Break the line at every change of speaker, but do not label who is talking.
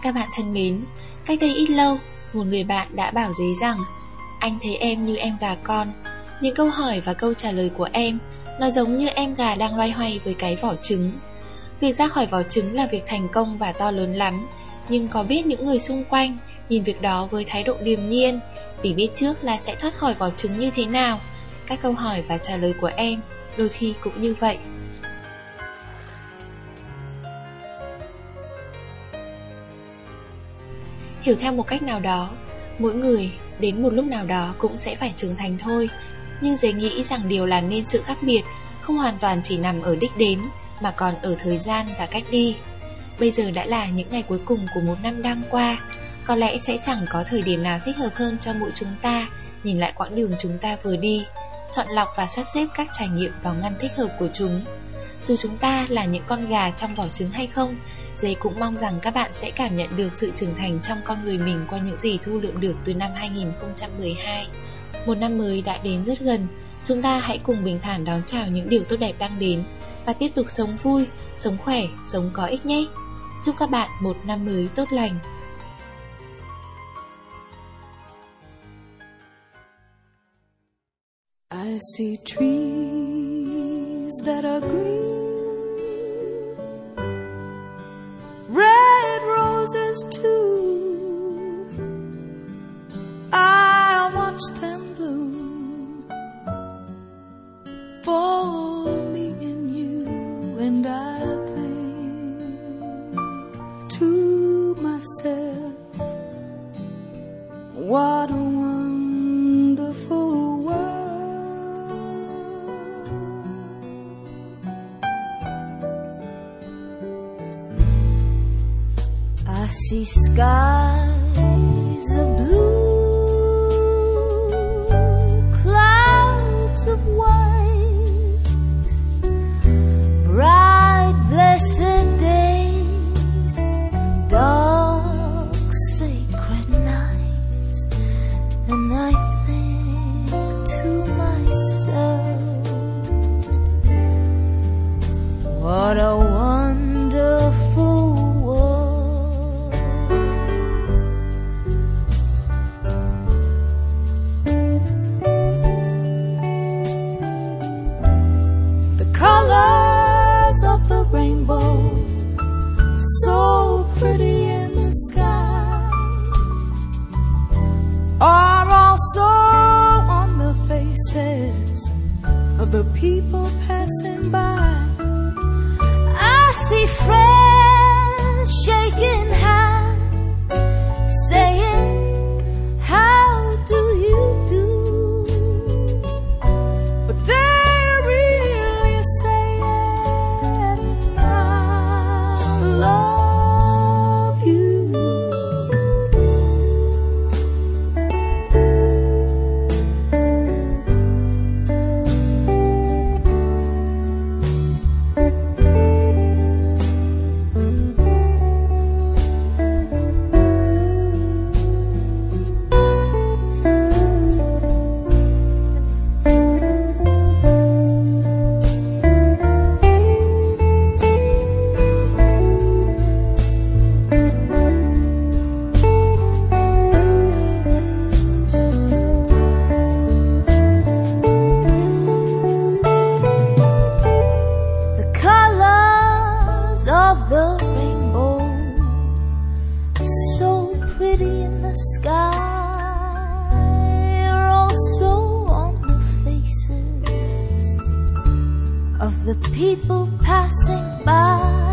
Các bạn thân mến, cách đây ít lâu, một người bạn đã bảo Dế rằng anh thấy em như em gà con. Những câu hỏi và câu trả lời của em, nó giống như em gà đang loay hoay với cái vỏ trứng. Việc ra khỏi vỏ trứng là việc thành công và to lớn lắm, nhưng có biết những người xung quanh nhìn việc đó với thái độ điềm nhiên, vì biết trước là sẽ thoát khỏi vỏ trứng như thế nào. Các câu hỏi và trả lời của em đôi khi cũng như vậy. Hiểu theo một cách nào đó, mỗi người đến một lúc nào đó cũng sẽ phải trưởng thành thôi. Nhưng Dế nghĩ rằng điều làm nên sự khác biệt không hoàn toàn chỉ nằm ở đích đến, mà còn ở thời gian và cách đi. Bây giờ đã là những ngày cuối cùng của một năm đang qua. Có lẽ sẽ chẳng có thời điểm nào thích hợp hơn cho mỗi chúng ta nhìn lại quãng đường chúng ta vừa đi, chọn lọc và sắp xếp các trải nghiệm vào ngăn thích hợp của chúng. Dù chúng ta là những con gà trong vỏ trứng hay không, Dế cũng mong rằng các bạn sẽ cảm nhận được sự trưởng thành trong con người mình qua những gì thu lượm được từ năm 2012. Một năm mới đã đến rất gần, chúng ta hãy cùng bình thản đón chào những điều tốt đẹp đang đến và tiếp tục sống vui, sống khỏe, sống có ích nhé. Chúc các bạn một năm mới tốt lành.
I see trees that are green, red roses too. I watch them bloom for me and you, and I think to myself, what a wonderful world. I see skies of blue, clouds of white, bright blessed days, dark sacred nights, and I think to myself, what a wonderful world. The colors of the rainbow, so pretty in the sky, are also on the faces of the people passing by. I see friends shaking hands, saying, how do you do? But they're really saying, I love you. The rainbow, so pretty in the sky, are also on the faces of the people passing by.